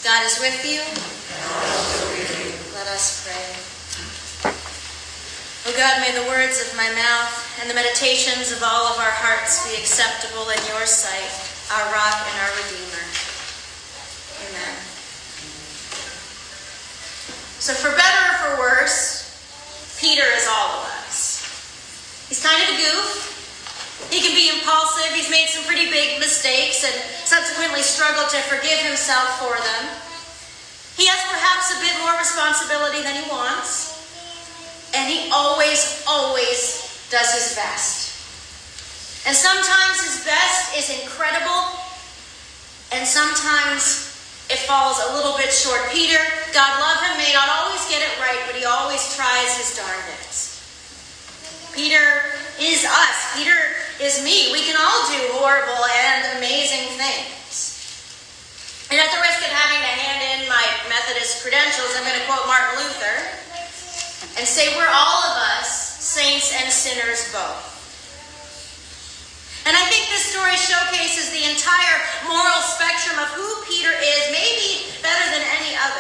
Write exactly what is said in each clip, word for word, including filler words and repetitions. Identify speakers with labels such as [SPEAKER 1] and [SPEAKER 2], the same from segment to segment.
[SPEAKER 1] God is with you. Let us pray. O God, may the words of my mouth and the meditations of all of our hearts be acceptable in your sight, our rock and our redeemer. Amen. So for better or for worse, Peter is all of us. He's kind of a goof. He can be impulsive. He's made some pretty big mistakes and subsequently struggled to forgive himself for them. He has perhaps a bit more responsibility than he wants. And he always, always does his best. And sometimes his best is incredible. And sometimes it falls a little bit short. Peter, God love him, may not always get it right, but he always tries his darndest. Peter is us. Peter is me. We can all do horrible and amazing things. And at the risk of having to hand in my Methodist credentials, I'm going to quote Martin Luther and say we're all of us saints and sinners both. And I think this story showcases the entire moral spectrum of who Peter is, maybe better than any other.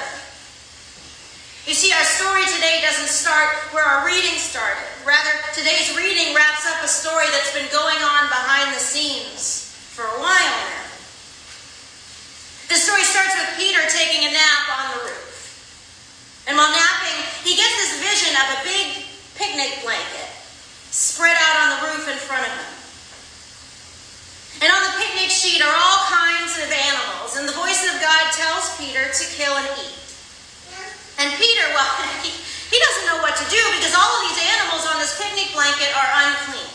[SPEAKER 1] You see, our story today doesn't start where our reading started. Rather, today's reading wraps up a story that's been going on behind the scenes for a while now. The story starts with Peter taking a nap on the roof. And while napping, he gets this vision of a big picnic blanket spread out on the roof in front of him. And on the picnic sheet are all kinds of animals, and the voice of God tells Peter to kill and eat. And Peter, well, he, he doesn't know what to do because all of these animals on this picnic blanket are unclean.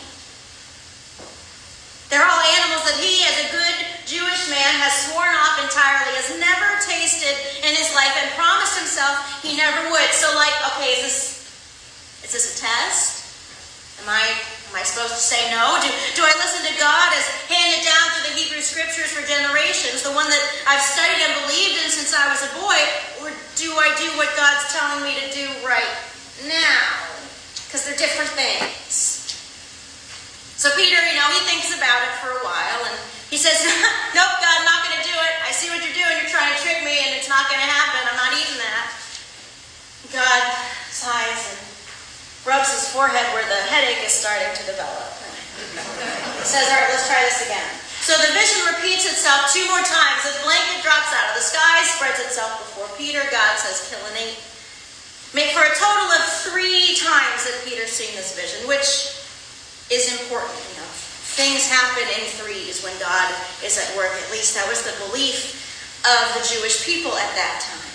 [SPEAKER 1] They're all animals that he, as a good Jewish man, has sworn off entirely, has never tasted in his life, and promised himself he never would. So, like, okay, is this is this a test? Am I am I supposed to say no? Do, do I listen to God as handed down through the Hebrew Scriptures for generations, the one that I've studied and believed in since I was a boy, or do I do what God's telling me to do right now? Because they're different things. So Peter, you know, he thinks about it for a while, and he says, nope, God, I'm not going to do it. I see what you're doing. You're trying to trick me, and it's not going to happen. I'm not eating that. God sighs and rubs his forehead where the headache is starting to develop. He says, all right, let's try this again. So the vision repeats itself two more times. The blanket drops out of the sky, spreads itself before Peter. God says, kill and eat. Make for a total of three times that Peter's seen this vision, which is important. You know, things happen in threes when God is at work. At least that was the belief of the Jewish people at that time.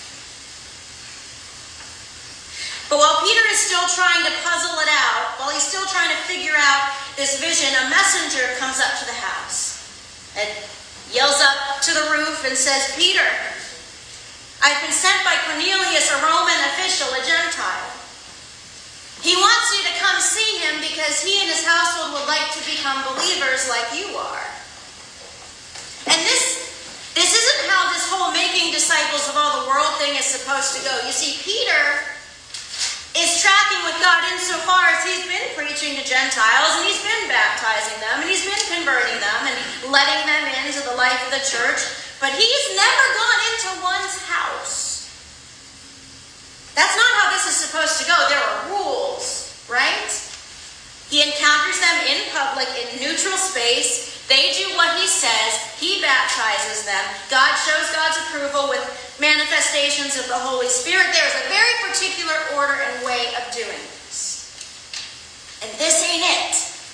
[SPEAKER 1] But while Peter is still trying to puzzle it out, while he's still trying to figure out this vision, a messenger comes up to the house and yells up to the roof and says, Peter, I've been sent by Cornelius, a Roman official, a Gentile. He wants you to come see him because he and his household would like to become believers like you are. And this, this isn't how this whole making disciples of all the world thing is supposed to go. You see, Peter is tracking with God insofar as he's been preaching to Gentiles, and he's been baptizing them, and he's been converting them, and letting them into the life of the church, but he's never gone into one's house. That's not how this is supposed to go. There are rules, right? He encounters them in public, in neutral space. They do what he says. He baptizes them. God shows God's approval with manifestations of the Holy Spirit. There is a very particular order and way of doing this. And this ain't it.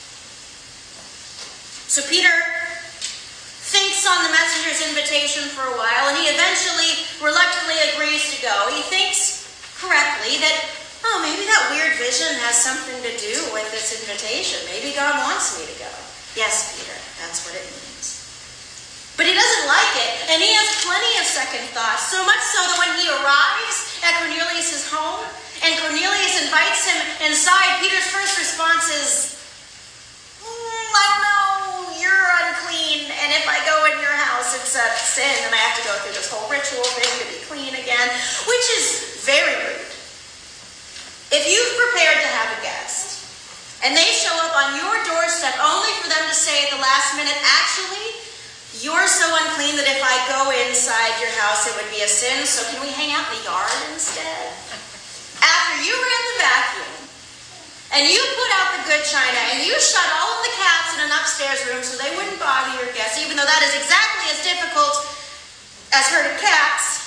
[SPEAKER 1] So Peter thinks on the messenger's invitation for a while, and he eventually reluctantly agrees to go. He thinks correctly that, oh, maybe that weird vision has something to do with this invitation. Maybe God wants me to go. Yes, Peter, that's what it means. But he doesn't like it, and he has plenty of second thoughts, so much so that when he arrives at Cornelius' home, and Cornelius invites him inside, Peter's first response is, mm, I don't know, you're unclean, and if I go in your house, it's a sin, and I have to go through this whole ritual thing to be clean again, which is very rude. If you've prepared to have a guest, and they show up on your doorstep only for them to say at the last minute, actually, you're so unclean that if I go in, inside your house, it would be a sin, so can we hang out in the yard instead? After you ran the vacuum, and you put out the good china, and you shut all of the cats in an upstairs room so they wouldn't bother your guests, even though that is exactly as difficult as herding cats.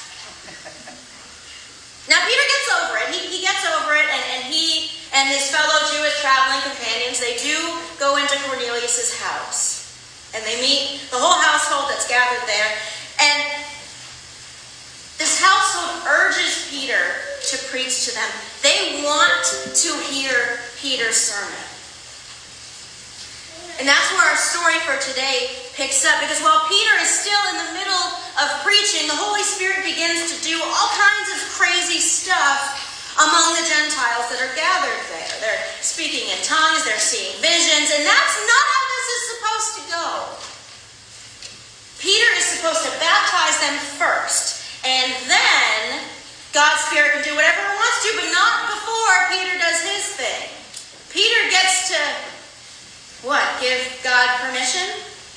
[SPEAKER 1] Now Peter gets over it. He, he gets over it, and, and he and his fellow Jewish traveling companions, they do go into Cornelius' house. And they meet the whole household that's gathered there. And this household urges Peter to preach to them. They want to hear Peter's sermon. And that's where our story for today picks up. Because while Peter is still in the middle of preaching, the Holy Spirit begins to do all kinds of crazy stuff among the Gentiles that are gathered there. They're speaking in tongues, they're seeing visions, and that's not how this is supposed to go. Peter is supposed to baptize them first, and then God's Spirit can do whatever it wants to, but not before Peter does his thing. Peter gets to, what, give God permission?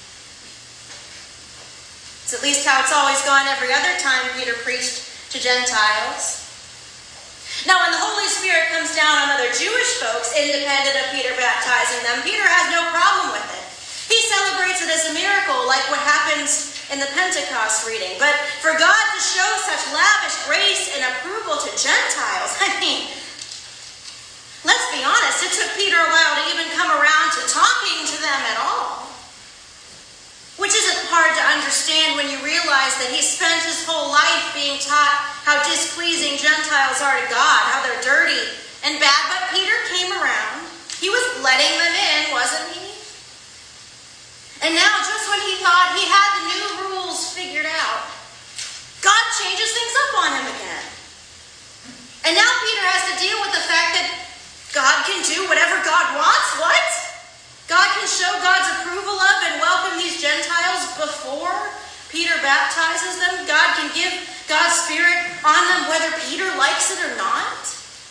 [SPEAKER 1] It's at least how it's always gone every other time Peter preached to Gentiles. Now, when the Holy Spirit comes down on other Jewish folks, independent of Peter baptizing them, Peter has no problem with it. He celebrates it as a miracle, like what happens in the Pentecost reading. But for God to show such lavish grace and approval to Gentiles, I mean, let's be honest, it took Peter a while to even come around to talking to them at all. Which isn't hard to understand when you realize that he spent his whole life being taught how displeasing Gentiles are to God, how they're dirty and bad. But Peter came around. He was letting them in, wasn't he? And now, just when he thought he had the new rules figured out, God changes things up on him again. And now Peter has to deal with the fact that God can do whatever God wants. What? God can show God's approval of and welcome these Gentiles before Peter baptizes them. God can give God's Spirit on them whether Peter likes it or not.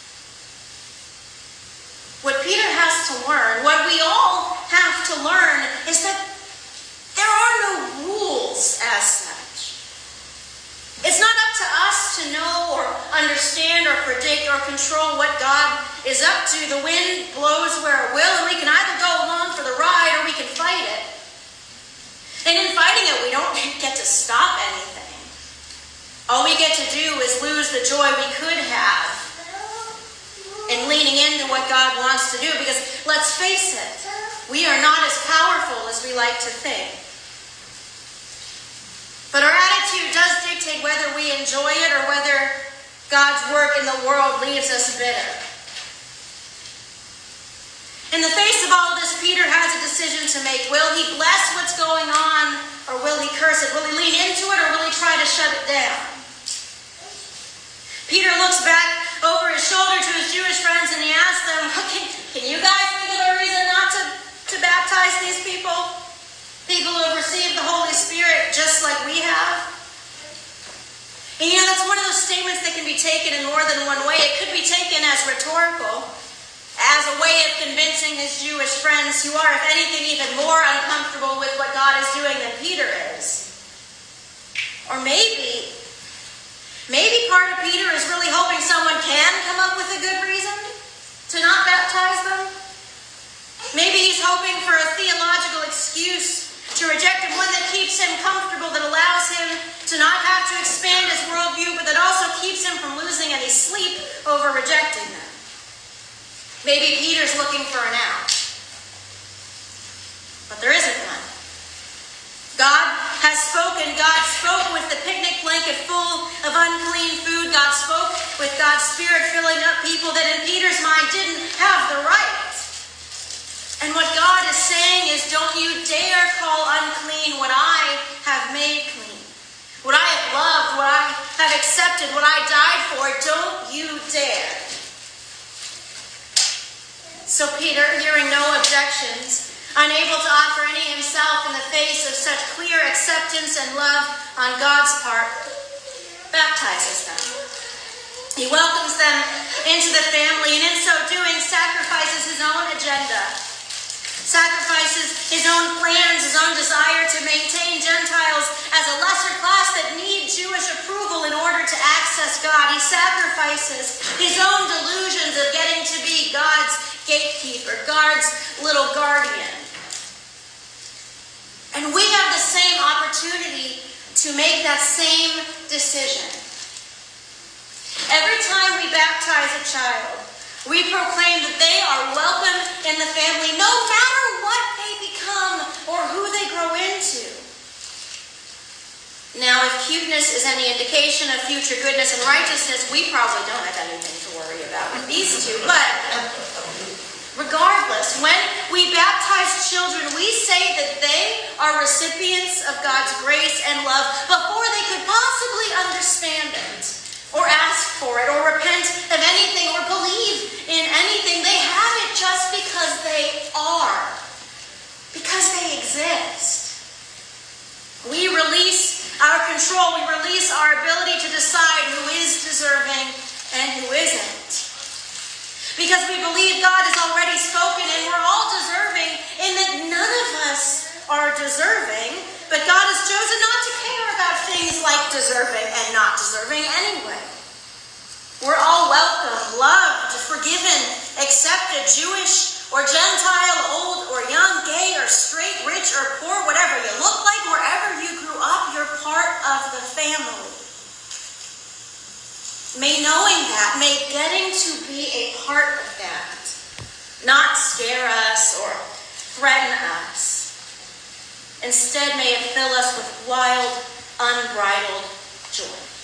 [SPEAKER 1] What Peter has to learn, what we all have to learn, is that there are no rules as such. It's not up to us to know or understand or predict or control what God is up to. The wind blows where it will, and we can either go along for the ride or we can fight it. And in fighting it, we don't get to stop anything. All we get to do is lose the joy we could have in leaning into what God wants to do. Because let's face it, we are not as powerful as we like to think. But our attitude does dictate whether we enjoy it or whether God's work in the world leaves us bitter. In the face of all this, Peter has a decision to make. Will he bless what's going on, or will he curse it? Will he lean into it, or will he try to shut it down? Peter looks back over his shoulder to his Jewish friends and he asks them, can, can you guys think of a reason not to, to baptize these people? People who have received the Holy Spirit just like we have? And you know, that's one of those statements that can be taken in more than one way. It could be taken as rhetorical, as a way of convincing his Jewish friends, who are, if anything, even more uncomfortable with what God is doing than Peter is. Or maybe, maybe part of Peter is really hoping someone can come up with a good reason to not baptize them. Maybe he's hoping for a theological excuse to reject him, one that keeps him comfortable, that allows him to not have to expand his worldview, but that also keeps him from losing any sleep over rejecting them. Maybe Peter's looking for an out. But there isn't one. God has spoken. God spoke with the picnic blanket full of unclean food. God spoke with God's Spirit filling up people that in Peter's mind didn't have the right. And what God is saying is, don't you dare call unclean what I have made clean. What I have loved, what I have accepted, what I died for, don't you dare. So Peter, hearing no objections, unable to offer any himself in the face of such clear acceptance and love on God's part, baptizes them. He welcomes them into the family, and in so doing sacrifices his own agenda, sacrifices his own plans, his own desire to maintain Gentiles as a lesser class that need sacrifices, his own delusions of getting to be God's gatekeeper, God's little guardian. And we have the same opportunity to make that same decision. Every time we baptize a child, we proclaim that they are welcome in the family no matter what they become or who they grow into. Now, if cuteness is any indication of future goodness and righteousness, we probably don't have anything to worry about with these two. But regardless, when we baptize children, we say that they are recipients of God's grace and love before they could possibly understand it, or ask for it, or repent of anything, or believe in anything. They have it just because they are, because they exist. We release our control, we release our ability to decide who is deserving and who isn't. Because we believe God has already spoken and we're all deserving, in that none of us are deserving, but God has chosen not to care about things like deserving and not deserving anyway. We're all welcome, loved, forgiven, accepted, Jewish or Gentile, old or young, gay or straight, rich or poor, whatever you look like, wherever you grew up, you're part of the family. May knowing that, may getting to be a part of that, not scare us or threaten us. Instead, may it fill us with wild, unbridled joy.